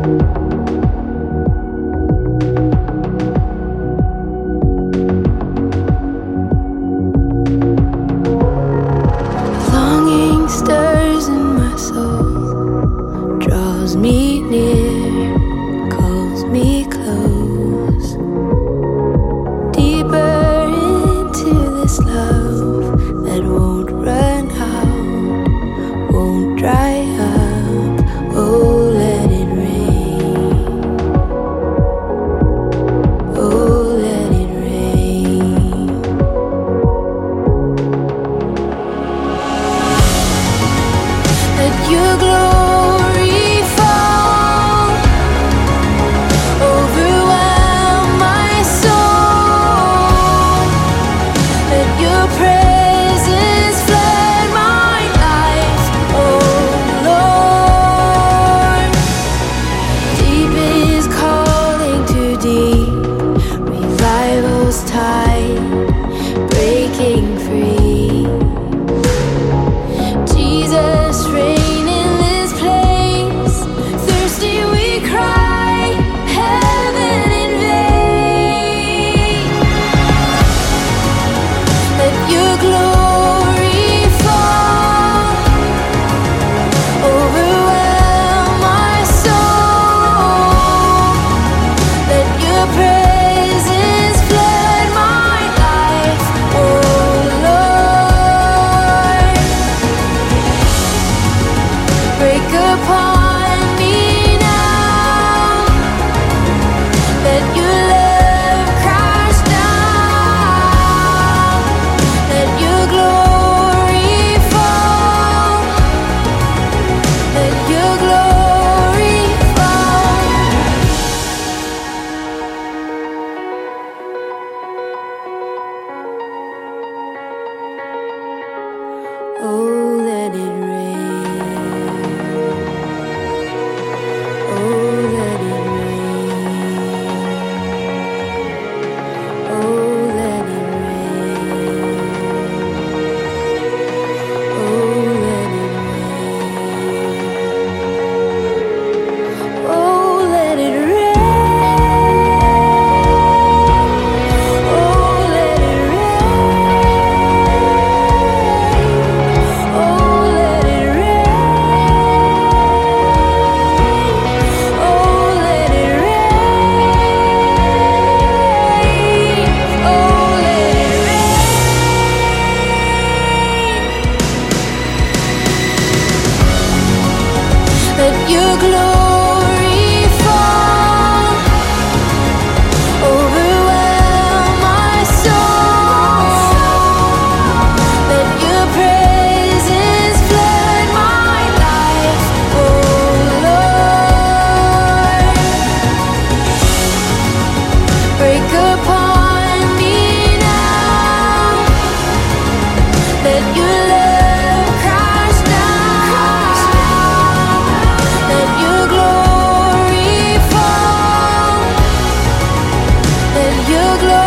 Longing stirs in my soul, draws me near, calls me close, deeper into this love that won't run out, won't dry up. Oh, let it rain. Oh, let it rain. Let your glory fall, overwhelm my soul. Let your presence flood my life, oh Lord. Deep is calling to deep, revival's tide breaking free. Jesus, reign in this place. Thirsty we cry, heaven invade. Let your glory fall, overwhelm my soul. Let your presence flood my life, oh Lord. Break upon me now. Let your love crash down. Let your glory fall. Let your glory fall. Oh, let it rain. Oh, let it rain. Oh, let it rain. Oh, let it rain. Oh, let it rain. Oh, let it rain. Oh, let it rain. Oh, let it rain. Oh, let it rain. Let your glory fall, overwhelm my soul. Let your presence flood my life, oh Lord. Break upon me now. Let your love crash down. Let your glory fall. Let your glory